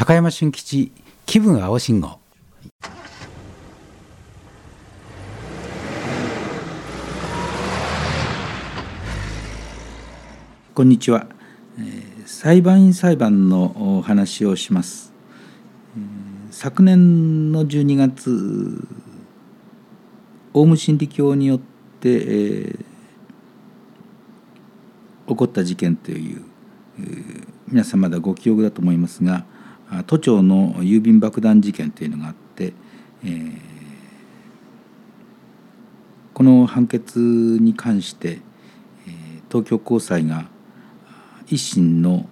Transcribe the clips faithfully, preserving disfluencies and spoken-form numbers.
高山俊吉気分青信号。こんにちは、えー、裁判員裁判のお話をします。えー、昨年のじゅうにがつ、オウム真理教によって、えー、起こった事件という、えー、皆さんまだご記憶だと思いますが、都庁の郵便爆弾事件というのがあって、えー、この判決に関して、えー、東京高裁が一審の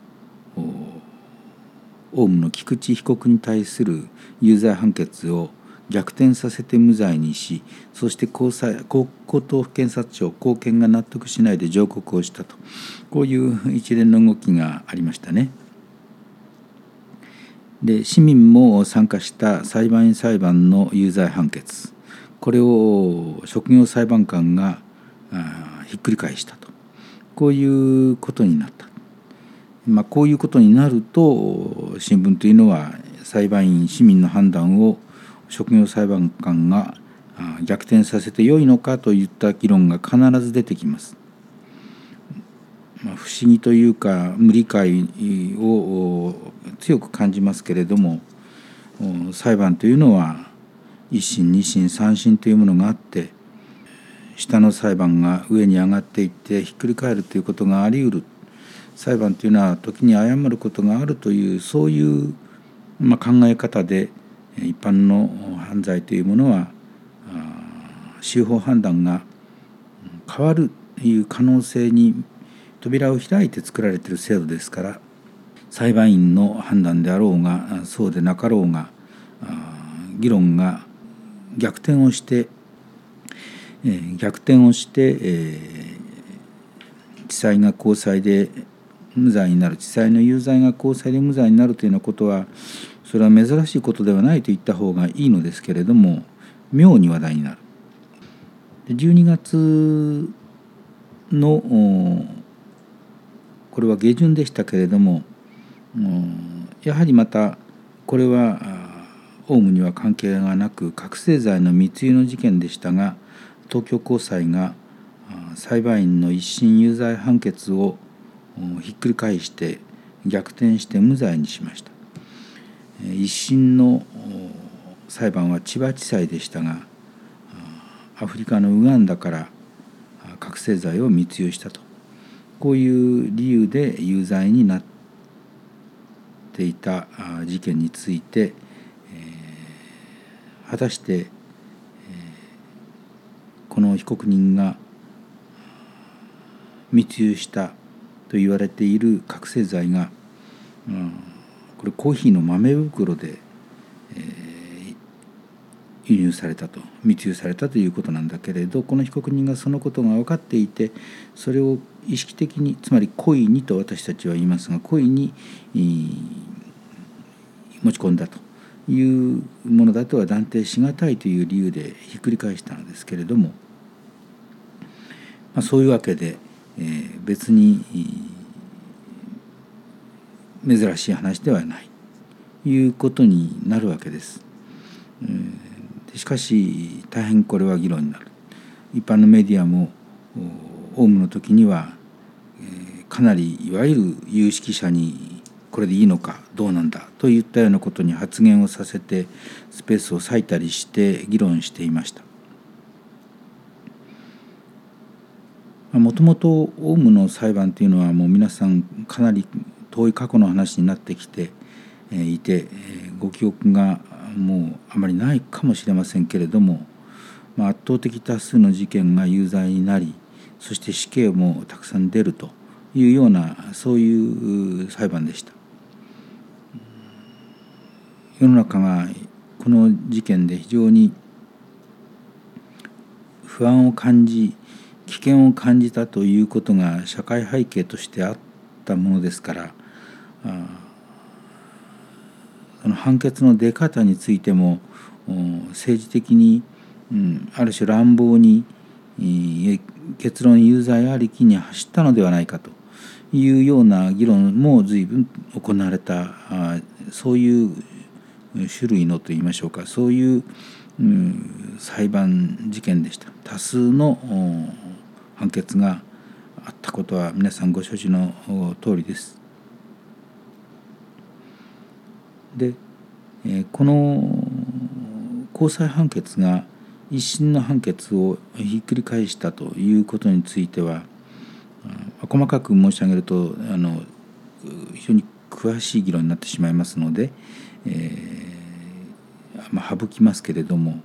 オウムの菊池被告に対する有罪判決を逆転させて無罪にし、そして高裁高高等検察庁高検が納得しないで上告をしたと、こういう一連の動きがありましたね。で、市民も参加した裁判員裁判の有罪判決、これを職業裁判官がひっくり返したと、こういうことになった。まあ、こういうことになると、新聞というのは裁判員市民の判断を職業裁判官が逆転させてよいのかといった議論が必ず出てきます。まあ、不思議というか無理解を強く感じますけれども、裁判というのは一審二審三審というものがあって、下の裁判が上に上がっていってひっくり返るということがあり得る。裁判というのは時に誤ることがあるという、そういう、まあ、考え方で一般の犯罪というものは司法判断が変わるという可能性に扉を開いて作られている制度ですから、裁判員の判断であろうがそうでなかろうが、議論が逆転をして、えー、逆転をして、えー、地裁が高裁で無罪になる、地裁の有罪が高裁で無罪になるというようなことは、それは珍しいことではないと言った方がいいのですけれども、妙に話題になる。じゅうにがつのこれは下旬でしたけれども、やはりまたこれはオウムには関係がなく覚醒剤の密輸の事件でしたが、東京高裁が裁判員の一審有罪判決をひっくり返して逆転して無罪にしました。一審の裁判は千葉地裁でしたが、アフリカのウガンダから覚醒剤を密輸したと、こういう理由で有罪になっていた事件について、果たしてこの被告人が密輸したと言われている覚醒剤が、うん、これコーヒーの豆袋で、えー、輸入されたと、密輸されたということなんだけれど、この被告人がそのことが分かっていて、それを意識的に、つまり故意にと私たちは言いますが、故意に持ち込んだというものだとは断定しがたいという理由でひっくり返したのですけれども、まあ、そういうわけで、えー、別に珍しい話ではないということになるわけです。えー、しかし大変これは議論になる。一般のメディアもオウムの時には、えー、かなりいわゆる有識者にこれでいいのかどうなんだといったようなことに発言をさせてスペースを割いたりして議論していました。もともとオウムの裁判というのはもう皆さんかなり遠い過去の話になってきていて、ご記憶がもうあまりないかもしれませんけれども、まあ、圧倒的多数の事件が有罪になり、そして死刑もたくさん出るというような、そういう裁判でした。世の中がこの事件で非常に不安を感じ、危険を感じたということが社会背景としてあったものですから、あその判決の出方についても政治的に、うん、ある種乱暴に結論有罪ありきに走ったのではないかというような議論も随分行われたそういう種類のといいましょうか、そういう、うん、裁判事件でした。多数の判決があったことは皆さんご承知の通りです。で、この高裁判決が一審の判決をひっくり返したということについては、細かく申し上げるとあの非常に詳しい議論になってしまいますので、えーまあ、省きますけれども、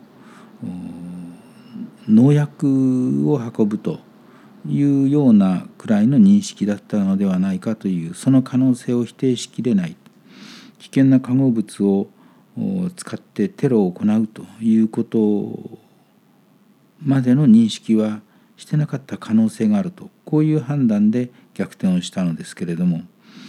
農薬を運ぶというようなくらいの認識だったのではないかという、その可能性を否定しきれない。危険な化合物を使ってテロを行うということまでの認識はしてなかった可能性があると、こういう判断で逆転をしたのですけれども、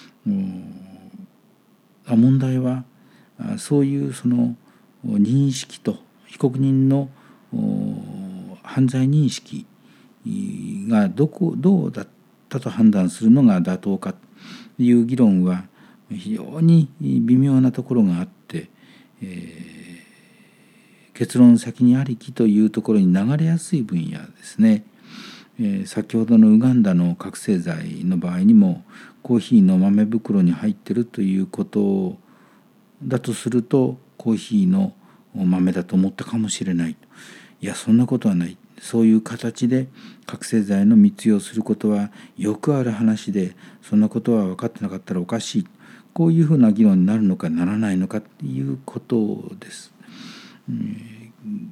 問題はそういうその認識と被告人の犯罪認識がどこどうだったと判断するのが妥当かという議論は非常に微妙なところがあって、えー、結論先にありきというところに流れやすい分野ですね。えー、先ほどのウガンダの覚醒剤の場合にもコーヒーの豆袋に入っているということだとするとコーヒーの豆だと思ったかもしれない。いや、そんなことはない。そういう形で覚醒剤の密輸をすることはよくある話で、そんなことは分かってなかったらおかしい。こういうふうな議論になるのかならないのかということです。うん、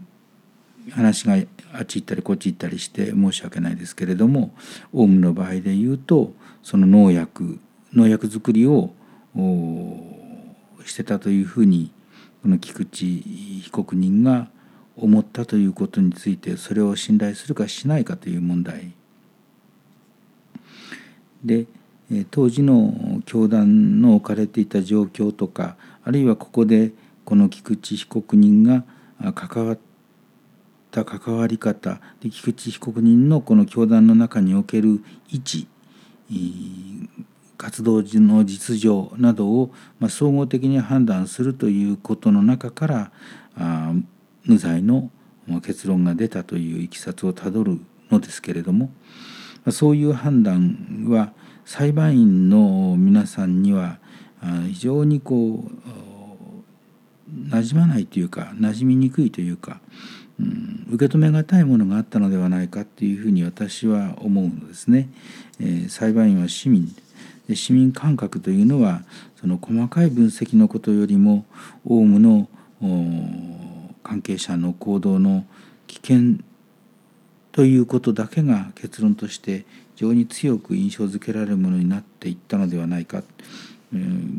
話があっち行ったりこっち行ったりして申し訳ないですけれども、オウムの場合で言うと、その農薬農薬作りをしてたというふうにこの菊池被告人が思ったということについて、それを信頼するかしないかという問題で、当時の教団の置かれていた状況とか、あるいはここでこの菊池被告人が関わった関わり方で、菊池被告人のこの教団の中における位置、活動時の実情などを総合的に判断するということの中から無罪の結論が出たといういきさつをたどるのですけれども、そういう判断は裁判員の皆さんには非常にこう馴染まないというか、馴染みにくいというか、うん、受け止めがたいものがあったのではないかというふうに私は思うのですね。えー、裁判員は市民で、市民感覚というのはその細かい分析のことよりもオウムの関係者の行動の危険ということだけが結論として非常に強く印象づけられるものになっていったのではないか。うん、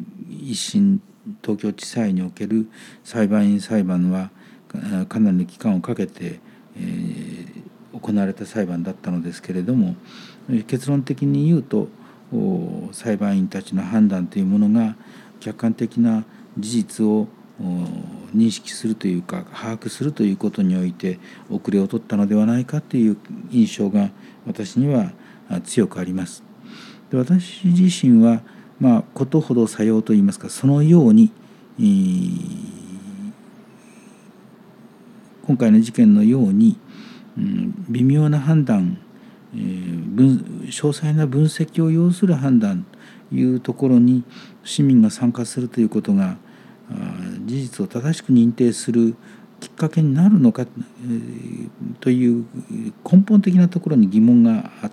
一審東京地裁における裁判員裁判はかなりの期間をかけて、えー、行われた裁判だったのですけれども、結論的に言うと裁判員たちの判断というものが客観的な事実を認識するというか把握するということにおいて遅れを取ったのではないかという印象が私には強くあります。で、私自身はまあことほどさようといいますか、そのように、えー今回の事件のように、うん、微妙な判断、えー、分詳細な分析を要する判断というところに市民が参加するということが事実を正しく認定するきっかけになるのか、えー、という根本的なところに疑問があって、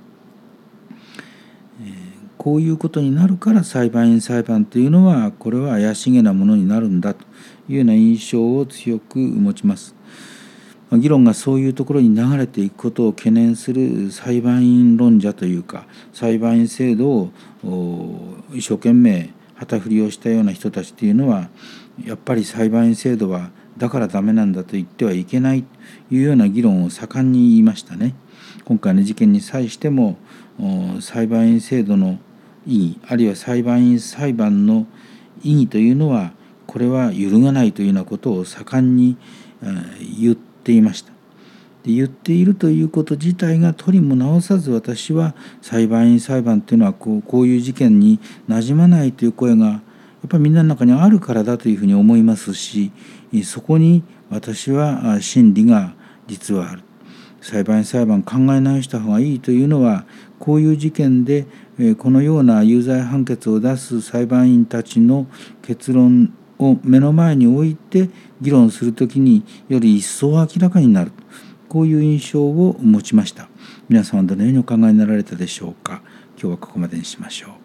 えー、こういうことになるから裁判員裁判というのはこれは怪しげなものになるんだというような印象を強く持ちます。議論がそういうところに流れていくことを懸念する裁判員論者というか、裁判員制度を一生懸命旗振りをしたような人たちというのは、やっぱり裁判員制度はだからダメなんだと言ってはいけないというような議論を盛んに言いましたね。今回の事件に際しても裁判員制度の意義、あるいは裁判員裁判の意義というのはこれは揺るがないというようなことを盛んに言っていました。で、言っているということ自体が取りも直さず、私は裁判員裁判というのはこう、こういう事件になじまないという声がやっっぱりみんなの中にあるからだというふうに思いますし、そこに私は真理が実はある。裁判員裁判考え直した方がいいというのは、こういう事件でこのような有罪判決を出す裁判員たちの結論を目の前に置いて議論するときにより一層明らかになる、こういう印象を持ちました。皆さんはどのようにお考えになられたでしょうか。今日はここまでにしましょう。